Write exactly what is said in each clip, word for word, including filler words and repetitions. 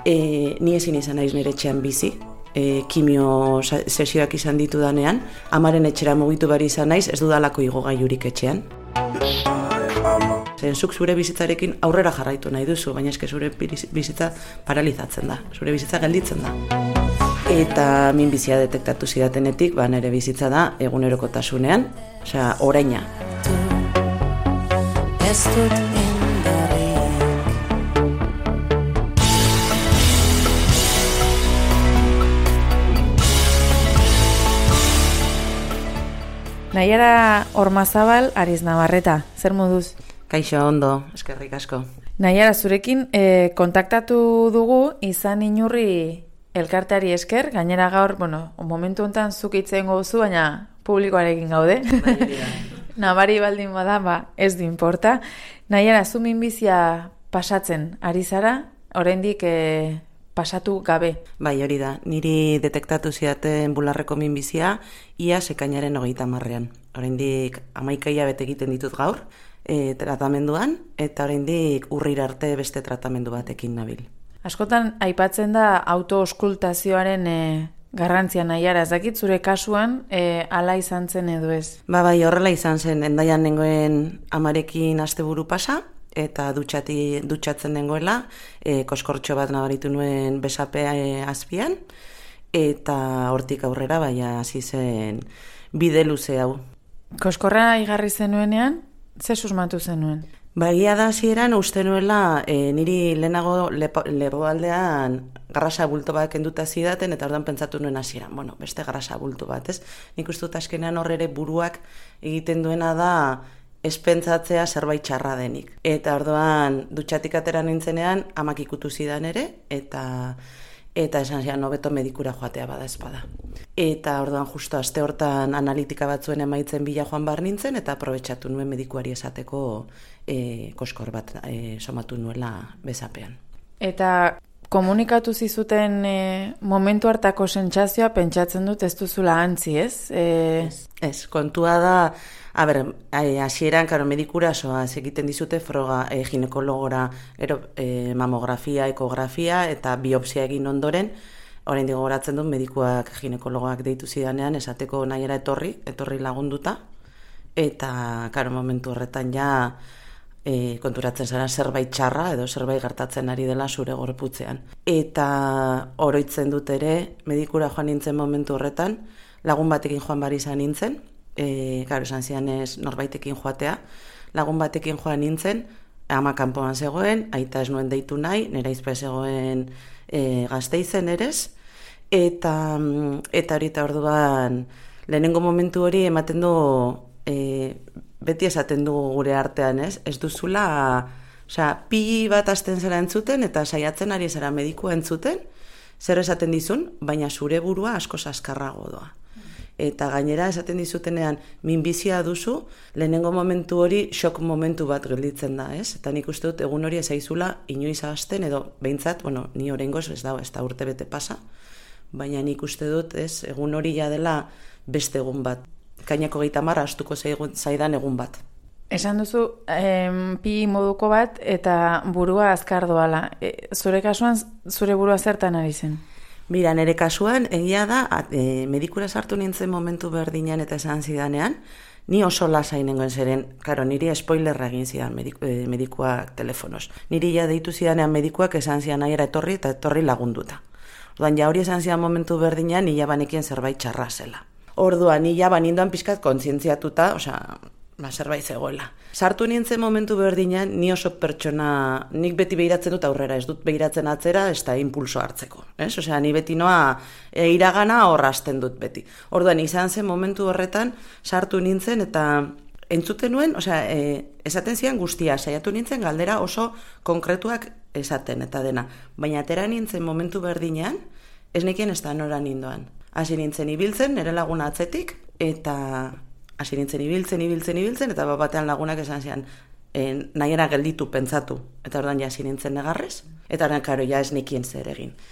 E, ni ezin izan naiz nire etxean bizi, e, kimio sesioak izan ditudanean, amaren etxera mugitu behar izan naiz, ez dudalako igogailurik etxean. Zen, zuk zure bizitzarekin aurrera jarraitu nahi duzu, baina eske zure bizitza paralizatzen da, zure bizitza gelditzen da. Eta minbizia detektatu zidatenetik, ba, nire bizitza da egunerokotasunean, osea, oraina. Naiara Ormazabal, Ariz Navarreta, zer moduz? Kaixo, ondo, eskerrik asko. Naiara, zurekin eh, kontaktatu dugu izan inurri elkarteari esker, gainera gaur, bueno, momentu honetan zuk itzen gozu, baina publikoarekin gaude. Nabari baldin bada, ba, ez du importa. Naiara, zu minbizia pasatzen ari zara, oraindik eh, pasatu gabe. Bai, hori da, niri detektatu zidaten bularreko minbizia, ia ekainaren hogeita hamarrean. Oraindik hamaika hilabete egiten ditut gaur, e, tratamenduan, eta oraindik urrira arte beste tratamendu batekin nabil. Askotan aipatzen da autooskultazioaren e, garrantzia Naiara, ez dakit zure kasuan e, ala izan zen edo ez? Ba, bai, horrela izan zen, endaian nengoen amarekin asteburu pasa, eta dutxati, dutxatzen dengoela, e, koskortxo bat nabaritu nuen besapea e, azpian, eta hortik aurrera, baina hasi zen bide luze hau. Koskorra igarri zenuenean, ze susmatu zenuen? Bagia da hasieran uste nuela e, niri lehenago leboaldean garrasa bulto bat kenduta zidaten, eta orduan pentsatu nuen hasieran, bueno, beste garrasa bulto bat, ez? Nik uste dut azkenean horre ere buruak egiten duena da ez pentsatzea zerbait txarra denik. Eta orduan dutxatik atera nintzenean amak ikutu zidan ere, eta eta esan zian hobeto medikura joatea bada espada. Eta orduan justo aste hortan analitika batzuen emaitzen bila joan bar nintzen, eta aprobetxatu nuen medikuari esateko e, koskor bat e, somatu nuela bezapean. Eta komunikatu zizuten e, momentu hartako sentsazioa pentsatzen dut ez duzula antzi, ez? E... Ez, ez, kontua da, a ber, hasieran, karo, medikura soaz egiten dizute froga e, ginekologora, ero, e, mamografia, ekografia eta biopsia egin ondoren, orain gogoratzen dut medikuak ginekologoak deitu zidanean esateko Naiara etorri, etorri lagunduta, eta, karo, momentu horretan ja e, konturatzen zara zerbait txarra edo zerbait gertatzen ari dela zure gorputzean. Eta oroitzen dut ere, medikura joan nintzen momentu horretan, lagun batekin joan bari izan nintzen, e, karo, esan zian ez norbaitekin joatea, lagun batekin joan nintzen, ama kanpoan zegoen, aita ez nuen deitu nahi, nera izpa zegoen e, Gasteizen erez, eta eta horita orduan lehenengo momentu hori ematen du e, beti esaten du gure artean, ez? Ez duzula, osea, pi bat hasten zera entzuten eta saiatzen ari zera medikua entzuten, zer esaten dizun, baina zure burua asko azkarrago doa. Eta gainera esaten dizutenean minbizia duzu, lehenengo momentu hori shock momentu bat gelditzen da, ez? Eta nik uste dut egun hori ezaizula inoiz ahazten, edo behintzat, bueno, ni oraingoz ez da, ez da urte bete pasa, baina nik uste dut, ez, egun hori ja dela beste egun bat. Kainako geita marra astuko zaidan egun bat. Esan duzu, em, pi moduko bat eta burua azkar doala. E, zure kasuan, zure burua zertan ari zen? Mira, nire kasuan, egia da, e, medikura sartu nintzen momentu berdinean eta esan zidanean, ni oso lasai nengoen zeren, karo, niri spoilerra egin zidan mediku, e, medikuak telefonos. Niri ja deitu zidanean medikuak esan zidan Naiara etorri eta etorri lagunduta. Orduan, ja hori esan zidan momentu berdinean, ni ja banekien zerbait txarra zela. Orduan, ni ja banindoan pixkat kontzientziatuta, osea, ba, zerbait zegoela. Sartu nintzen momentu berdinean, ni oso pertsona, nik beti behiratzen dut aurrera, ez dut behiratzen atzera, ez da impulso hartzeko. Ez? Osea, ni beti noa e, iragana horrazten dut beti. Orduan, izan zen momentu horretan, sartu nintzen eta entzuten nuen, osea, e, esaten zian guztia, saiatu nintzen galdera oso konkretuak esaten eta dena. Baina atera nintzen momentu berdinean, ez nekien ez da nora nindoan. Hasi nintzen ibiltzen, nire laguna atzetik, eta hasi nintzen ibiltzen, ibiltzen, ibiltzen, eta batean lagunak esan zian, e, Naiara gelditu pentsatu, eta ordan ja hasi nintzen negarrez, eta ordan, karo, ja ez nekien zer egin.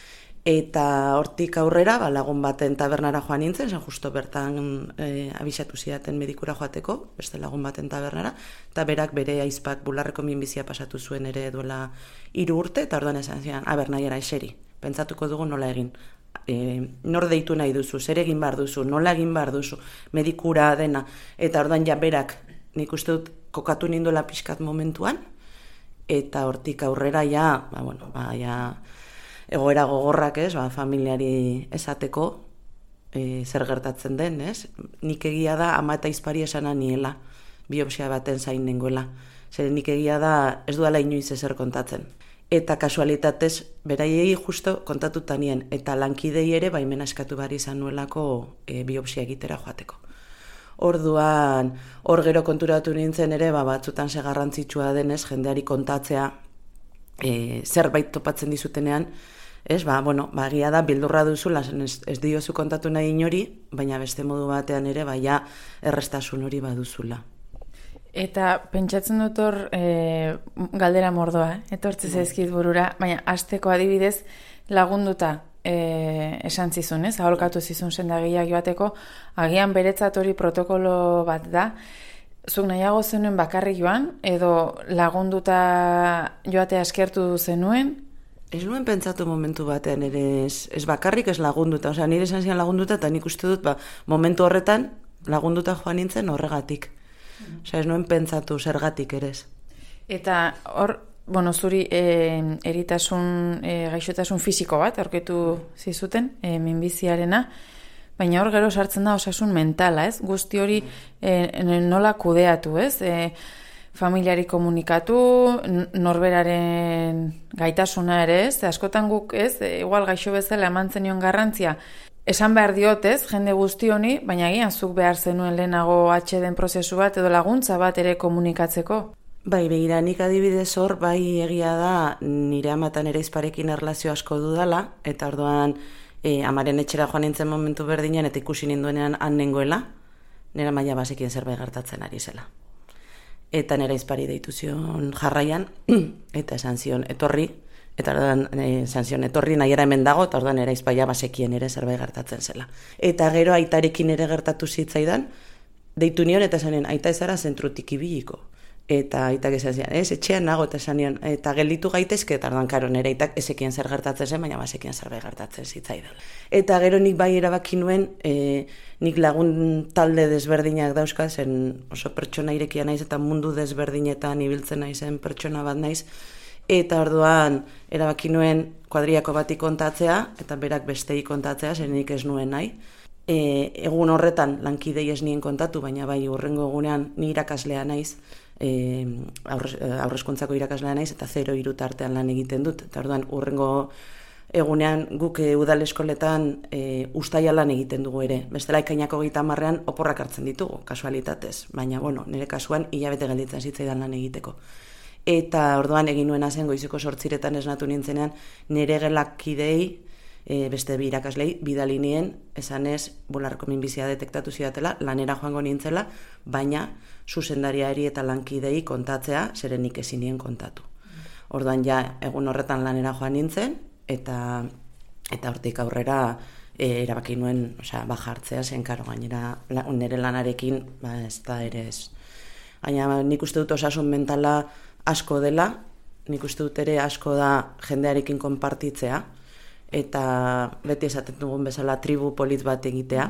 Eta hortik aurrera, ba, lagun baten tabernara joan nintzen, zen justo bertan e, abisatu zidaten medikura joateko, beste lagun baten tabernara, eta berak bere aizpak bularreko minbizia pasatu zuen ere duela hiru urte, eta orduan esan zian, aber nahiara eseri, pentsatuko dugu nola egin. E, nor deitu nahi duzu, zer egin behar duzu, nola egin behar duzu, medikura dena, eta orduan ja berak, nik uste dut kokatu ninduela pixkat momentuan, eta hortik aurrera ja, ba, bueno, ba, ja, egoera gogorrak, ez, ba, familiari esateko e, zer gertatzen den, ez? Nik egia da ama eta izpari esana niela, biopsia baten zain nengoela. Zer nik egia da ez duela inoiz ezer kontatzen. Eta kasualitatez, beraiei justo kontatuta nien, eta lankidei ere baimena eskatu behar izan nuelako e, biopsia egitera joateko. Orduan, hor gero konturatu nintzen ere, ba, batzutan ze garrantzitsua denez, jendeari kontatzea, E, zerbait topatzen dizutenean, ez, ba, bueno, ba, egia da, bildurra duzula, ez, ez diozu kontatu nahi inori, baina beste modu batean ere, baina errestasun hori baduzula. Eta pentsatzen dut hor, e, galdera mordoa, etortze zaizkit burura, baina hasteko adibidez lagunduta e, esan zizun, ez, aholkatu zizun sendagileak joateko, agian beretzat hori protokolo bat da. Zuk nahiago zenuen bakarrik joan, edo lagunduta joatea eskertu zenuen? Ez nuen pentsatu momentu batean ere ez, ez bakarrik ez lagunduta. Osea, nire esan zian lagunduta, eta nik uste dut, ba, momentu horretan lagunduta joan nintzen horregatik. Osea, ez nuen pentsatu zergatik ere ez. Eta hor, bueno, zuri e, eritasun, e, gaixotasun fisiko bat, aurkitu zizuten, e, minbiziarena, baina hor gero sartzen da osasun mentala, ez? Guzti hori e, nola kudeatu, ez? E, familiari komunikatu, norberaren gaitasuna ere, ez? Askotan guk, ez? E, igual gaixo bezala eman zenion garrantzia. Esan behar diot, ez? Jende guzti honi, baina agian zuk behar zenuen lehenago atxeden prozesu bat edo laguntza bat ere komunikatzeko. Bai, begira, nik adibidez hor, bai egia da, nire amatan ere izparekin erlazio asko dudala, eta orduan E, amaren etxera joan nintzen momentu berdinen eta ikusi ninduenean han nengoela, nera maila basekien zerbait gertatzen ari zela. Eta nera izpari deitu zion jarraian, eta esan zion etorri, eta orduan esan zion etorri nahiera hemen dago, eta orduan nera izpaia basekien ere zerbait gertatzen zela. Eta gero aitarekin ere gertatu zitzaidan, deitu nion eta esan nion, aita ez ara zentrutik ibiliko. Eta aitak esan zian, ez, etxean nago, eta esan nion, eta gelditu gaitezke, eta orduan karo nire aitak ezekien zer gertatzen zen, baina bazekien zerbait gertatzen zitzaidan. Eta gero nik bai erabaki nuen, e, nik lagun talde desberdinak dauzka, zen oso pertsona irekia naiz, eta mundu desberdinetan ibiltzen naizen pertsona bat naiz, eta orduan erabaki nuen kuadriako bati kontatzea, eta berak bestei kontatzea, zen nik ez nuen nahi. E, egun horretan lankidei ez nien kontatu, baina bai urrengo egunean ni irakaslea naiz, E, aurrezkuntzako irakaslea naiz eta zero hiru tartean lan egiten dut. Eta orduan urrengo egunean guk e, udal eskoletan e, ustaia lan egiten dugu ere. Bestela ekainako hogeita hamarrean oporrak hartzen ditugu, kasualitatez. Baina, bueno, nire kasuan hilabete gelditzen zitzaidan lan egiteko. Eta orduan egin nuena zen goizeko sortziretan esnatu nintzenean nire gelakidei, e, beste bi irakaslei, bidali nien, esanez, bularreko minbizia detektatu zidatela, lanera joango nintzela, baina zuzendariari eta lankidei kontatzea, zerenik ezin nien kontatu. Orduan ja, egun horretan lanera joan nintzen, eta eta hortik aurrera e, erabaki nuen, osea, baja hartzea, zen karo gainera la, nire lanarekin, ba, ez da ere ez. Baina nik uste dut osasun mentala asko dela, nik uste dut ere asko da jendearekin konpartitzea, eta beti esaten dugun bezala tribu polit bat egitea,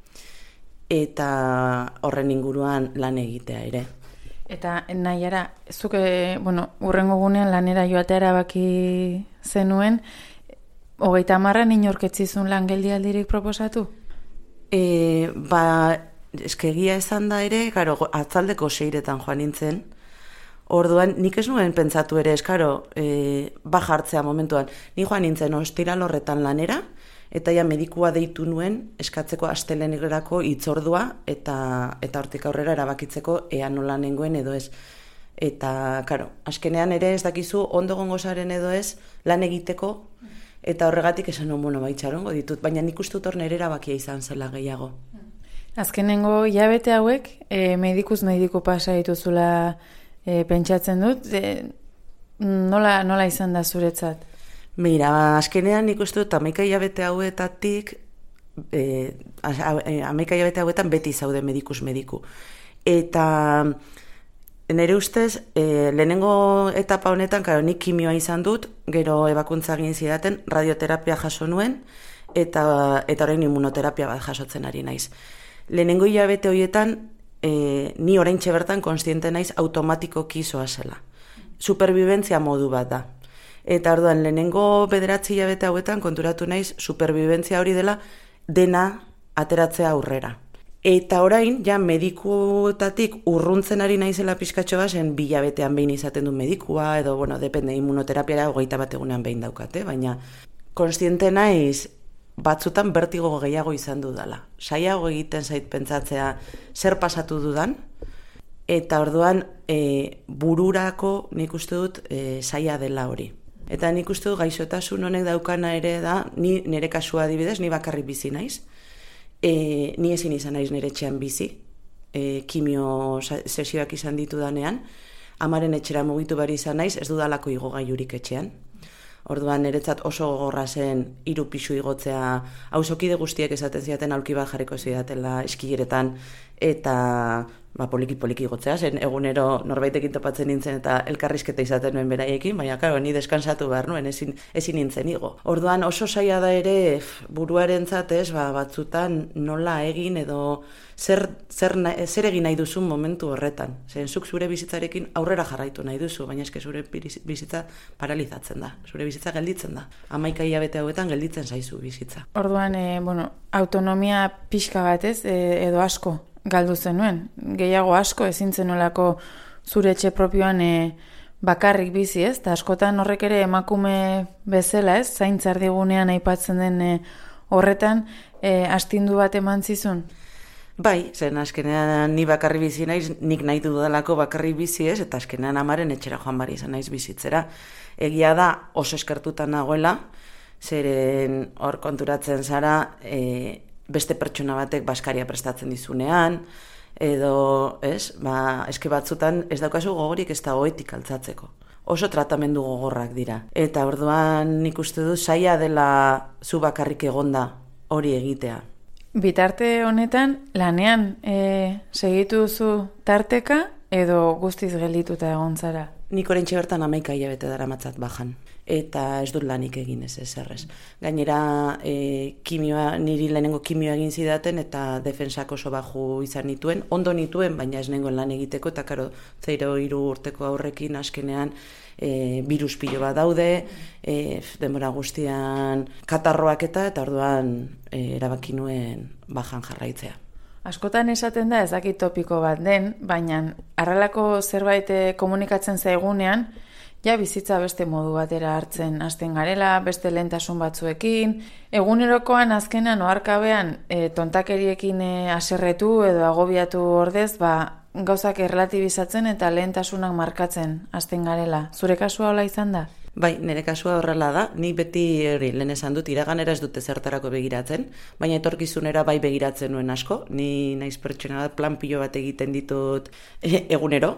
eta horren inguruan lan egitea ere. Eta nahiara, zuke, bueno, urrengo gunean lanera joatea erabaki zenuen, hogeita hamarran inorketzizun lan geldialdirik proposatu? E, ba, eskegia esan da ere, garo, atzaldeko seiretan joan nintzen, orduan, nik ez nuen pentsatu ere, eskaro, e, baja hartzea momentuan. Ni joan nintzen ostiral horretan lanera, eta ja medikua deitu nuen eskatzeko astelenerako hitzordua eta eta hortik aurrera erabakitzeko ea nola nengoen edo ez. Eta, karo, azkenean ere ez dakizu ondo egongo zaren edo ez lan egiteko, eta horregatik esan non, bueno, baitxarongo ditut, baina nik uste dut hor nire erabakia izan zela gehiago. Azkenengo hilabete hauek, e, medikuz mediku pasa dituzula e, pentsatzen dut, e, nola, nola izan da zuretzat? Mira, azkenean nik uste dut hamaika hilabete hauetatik, eh, hamaika hilabete hauetan beti zaude medikus mediku. Eta nire ustez, eh, lehenengo etapa honetan, karo, nik kimioa izan dut, gero ebakuntza egin zidaten, radioterapia jaso nuen, eta, eta orain immunoterapia bat jasotzen ari naiz. Lehenengo hilabete horietan, eh, ni oraintxe bertan konstiente naiz automatikoki zoa zela. Superbibentzia modu bat da. Eta orduan, lehenengo bederatzi hilabete hauetan konturatu naiz superbibentzia hori dela dena ateratzea aurrera. Eta orain, ja medikuetatik urruntzen ari naizela pizkatxo bat, zen bilabetean behin izaten du medikua, edo, bueno, depende, immunoterapiara hogeita bat egunean behin daukate, baina konstiente naiz batzutan bertigo gehiago izan dudala. Saiago egiten zait pentsatzea zer pasatu dudan, eta orduan e, bururako nik uste dut e, saia dela hori. Eta nik uste dut gaixotasun honek daukana ere da, ni nire kasua adibidez, ni bakarrik bizi naiz, e, ni ezin izan naiz nire etxean bizi, e, kimio sesioak izan ditu danean, amaren etxera mugitu bari izan naiz, ez dudalako igogailurik etxean. Orduan niretzat oso gogorra zen hiru pisu igotzea, auzokide guztiek esaten zidaten aulki bat jarriko zidatela eskileretan, eta ba, poliki-poliki igotzea, zen egunero norbaitekin topatzen nintzen eta elkarrizketa izaten nuen beraiekin, baina karo, ni deskansatu behar nuen, ezin, ezin nintzen igo. Orduan oso saia da ere buruarentzat ez, ba, batzutan nola egin edo zer, zer, zer egin nahi duzun momentu horretan. Zen zuk zure bizitzarekin aurrera jarraitu nahi duzu, baina eske zure bizitza paralizatzen da, zure bizitza gelditzen da. Hamaika hilabete hauetan gelditzen zaizu bizitza. Orduan, e, bueno, autonomia pixka bat ez, e, edo asko galdu zenuen, gehiago asko ezin zenolako zure etxe propioan e, bakarrik bizi ez, eta askotan horrek ere emakume bezala ez, zaintzar digunean aipatzen den e, horretan, e, astindu bat eman zizun? Bai, zen azkenean ni bakarri bizi naiz, nik nahi dudalako bakarri bizi ez, eta azkenean amaren etxera joan bari izan naiz bizitzera. Egia da oso eskertuta nagoela, zeren hor konturatzen zara, e, beste pertsona batek baskaria prestatzen dizunean, edo, ez, ba, eske batzutan ez daukazu gogorik ez da goetik altzatzeko. Oso tratamendu gogorrak dira. Eta orduan nik uste du saia dela zu bakarrik egonda hori egitea. Bitarte honetan, lanean e, segitu duzu tarteka edo guztiz geldituta egon zara? Nik oraintxe bertan hamaika hilabete daramatzat bajan. Eta ez dut lanik egin ez ezerrez. Gainera, e, kimioa, niri lehenengo kimioa egin zidaten eta defensak oso baju izan nituen. Ondo nituen, baina ez nengoen lan egiteko, eta karo, zeiro hiru urteko aurrekin askenean e, virus pilo bat daude, e, denbora guztian katarroak eta, eta orduan e, erabaki nuen bajan jarraitzea. Askotan esaten da ez dakit topiko bat den, baina arralako zerbait komunikatzen zaigunean, ja bizitza beste modu batera hartzen hasten garela, beste lehentasun batzuekin, egunerokoan azkenan oharkabean e, tontakeriekin e, haserretu edo agobiatu ordez, ba, gauzak erlatibizatzen eta lehentasunak markatzen hasten garela. Zure kasua hola izan da? Bai, nire kasua horrela da, ni beti hori lehen esan dut, iraganera ez dute zertarako begiratzen, baina etorkizunera bai begiratzen nuen asko, ni naiz pertsona bat plan pilo bat egiten ditut e, egunero,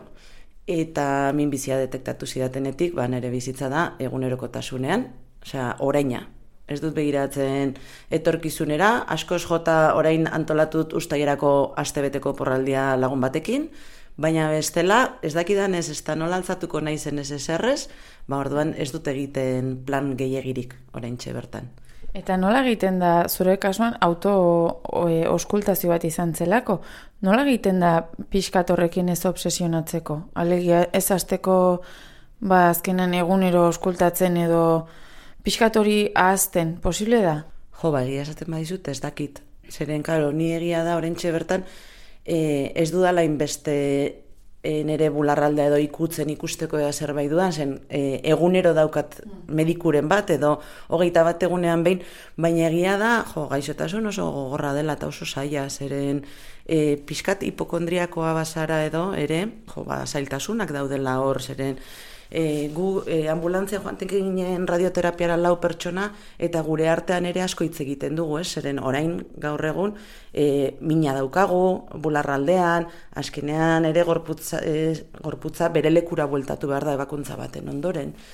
eta min bizia detektatu zidatenetik, ba nire bizitza da egunerokotasunean, osea, oraina. Ez dut begiratzen etorkizunera, askoz jota orain antolatut ustaierako astebeteko porraldia lagun batekin, baina bestela, ez dakidan ez ez da nola altzatuko naizen ez eserrez, ba orduan ez dut egiten plan gehiagirik oraintxe bertan. Eta nola egiten da, zure kasuan, auto-oskultazio bat izan zelako? Nola egiten da pixkat horrekin ez obsesionatzeko? Alegia ez hasteko ba, azkenan egunero oskultatzen edo pixkat hori ahazten, posible da? Jo, ba, egia esaten badizut ez dakit. Zeren, karo, ni egia da oraintxe bertan e, ez dudala inbeste e, nire bularraldea edo ikutzen ikusteko ea zerbait dudan, zen e, egunero daukat medikuren bat edo hogeita bat egunean behin, baina egia da, jo, gaixotasun oso gogorra dela eta oso zaila, zeren e, pixkat hipokondriakoa bazara edo, ere, jo, ba, zailtasunak daudela hor, zeren E, gu e, ambulantzia joan ginen radioterapiara lau pertsona eta gure artean ere asko hitz egiten dugu, ez? Zeren orain gaur egun e, mina daukagu, bularraldean, azkenean ere gorputza, e, gorputza bere lekura bueltatu behar da ebakuntza baten ondoren.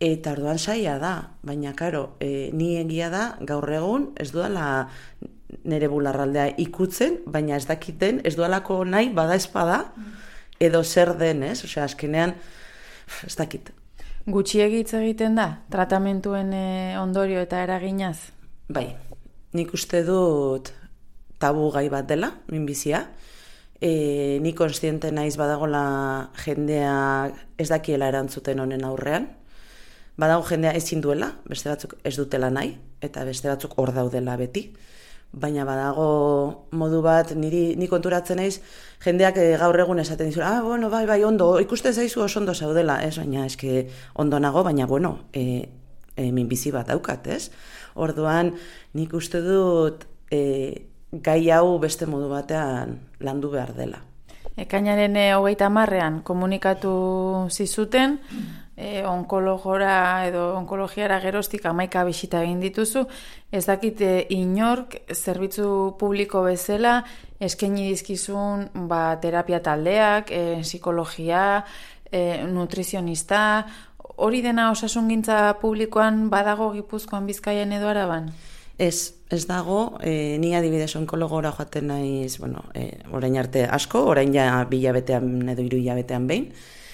eta orduan saia da, baina karo, e, ni egia da gaur egun ez duela nere bularraldea ikutzen, baina ez dakiten, ez duelako nahi bada espada, edo zer den, ez? Osea, azkenean, ez dakit. Gutxiegi hitz egiten da, tratamentuaren e, ondorio eta eraginaz? Bai, nik uste dut tabu gai bat dela, minbizia. E, ni konstiente naiz badagola jendea ez dakiela erantzuten honen aurrean. Badago jendea ezin duela, beste batzuk ez dutela nahi, eta beste batzuk hor daudela beti. Baina badago modu bat, niri, ni konturatzen naiz, jendeak gaur egun esaten dizu, ah, bueno, bai, bai, ondo, ikuste zaizu oso ondo zaudela, ez, baina eske ondo nago, baina, bueno, e, e, minbizi bat daukat, ez? Orduan, nik uste dut e, gai hau beste modu batean landu behar dela. Ekainaren e, hogeita hamarrean komunikatu zizuten, e, onkologora edo onkologiara geroztik hamaika bisita egin dituzu, ez dakit e, inork zerbitzu publiko bezala eskaini dizkizun ba, terapia taldeak, e, psikologia, e, nutrizionista, hori dena osasungintza publikoan badago Gipuzkoan, Bizkaian edo Araban? Ez, ez dago, e, ni adibidez onkologora joaten naiz, bueno, e, orain arte asko, orain ja bilabetean edo hiru hilabetean behin,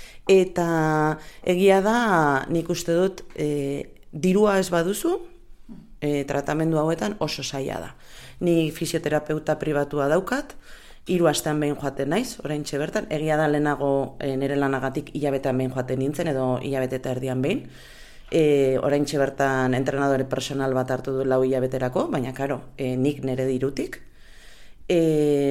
eta egia da, nik uste dut, e, dirua ez baduzu, e, tratamendu hauetan oso zaila da. Ni fisioterapeuta pribatua daukat, hiru astean behin joaten naiz, oraintxe bertan, egia da lehenago e, nire lanagatik hilabetean behin joaten nintzen, edo hilabete eta erdian behin, e, oraintxe bertan entrenadore personal bat hartu du lau hilabeterako, baina karo, e, nik nire dirutik, e,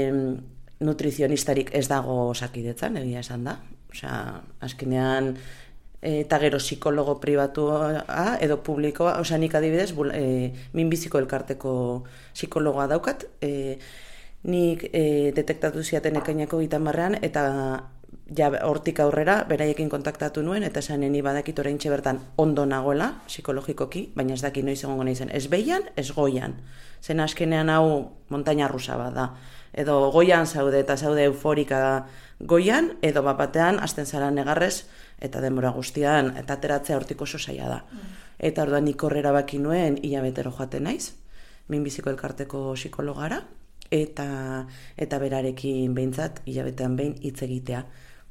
nutrizionistarik ez dago Osakidetzan, egia esan da, osea, azkenean, eta gero psikologo pribatua edo publikoa, osea, nik adibidez, e, minbiziko elkarteko psikologoa daukat, e, nik e, detektatu ziaten ekainako gitamarrean, eta ja, hortik aurrera, beraiekin kontaktatu nuen, eta esan ni badakit oraintxe bertan ondo nagoela, psikologikoki, baina ez daki noiz egongo naizen, ez behian, ez goian. Zen askenean hau montaña rusa bat da. Edo goian zaude eta zaude euforika goian, edo bapatean, hasten zara negarrez, eta denbora guztian, eta ateratzea hortik oso zaila da. Eta orduan nik horrera baki nuen, hilabetero joaten naiz, minbiziko elkarteko psikologara, eta, eta berarekin behintzat, hilabetean behin hitz egitea.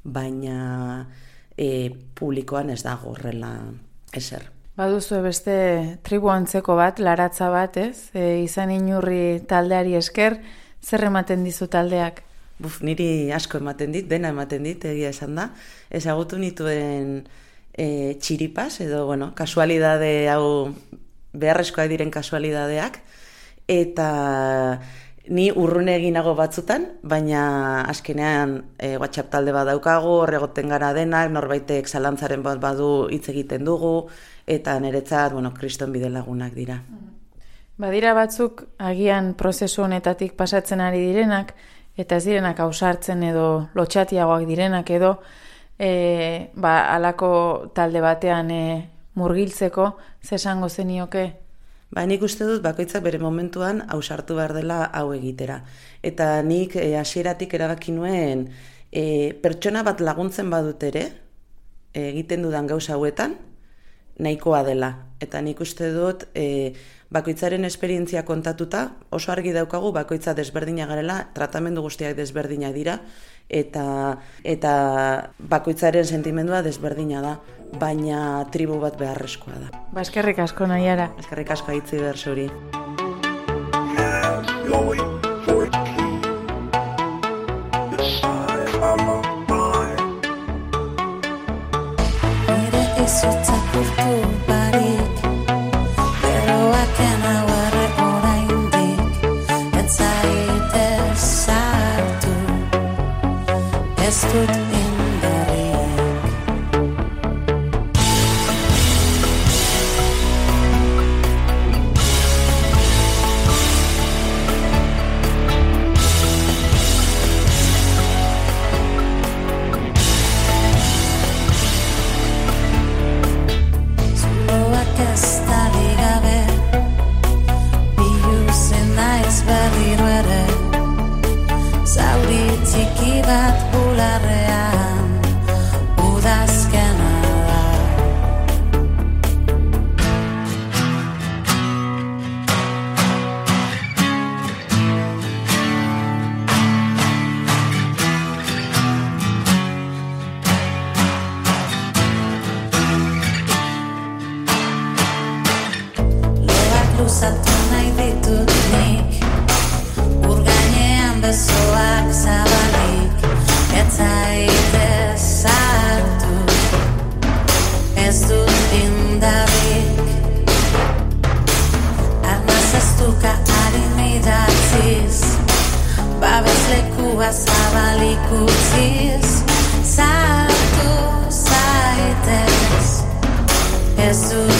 Baina e, publikoan ez dago horrela ezer. Baduzu beste tribu antzeko bat, laratza bat, ez? E, izan inurri taldeari esker, zer ematen dizu taldeak? Buf, niri asko ematen dit, dena ematen dit, egia esan da. Ezagutu nituen e, txiripas, edo, bueno, kasualidade hau, beharrezkoa diren kasualidadeak, eta ni urrune eginago batzutan, baina azkenean e, WhatsApp talde bat daukagu, horregoten gara denak, norbaitek zalantzaren bat badu hitz egiten dugu, eta niretzat, bueno, kriston bide lagunak dira. Badira batzuk agian prozesu honetatik pasatzen ari direnak, eta ez direnak ausartzen edo lotxatiagoak direnak edo, e, ba, alako talde batean e, murgiltzeko, zesango zenioke? Ba, nik uste dut bakoitzak bere momentuan ausartu behar dela hau egitera. Eta nik e, hasieratik erabaki nuen e, pertsona bat laguntzen badut ere, e, egiten dudan gauza hauetan, nahikoa dela. Eta nik uste dut e, bakoitzaren esperientzia kontatuta, oso argi daukagu bakoitza desberdina garela, tratamendu guztiak desberdinak dira, eta, eta bakoitzaren sentimendua desberdina da, baina tribu bat beharrezkoa da. Ba, eskerrik asko Naiara. Eskerrik asko Aitzi Berzuri. luzatu nahi ditut nik, ur gainean besoak zabalik, etzaitez hartu, ez dut indarrik. Arnaz eztuka harin idatziz, babeslekua zabalik utziz, sartu zaitez, ez dut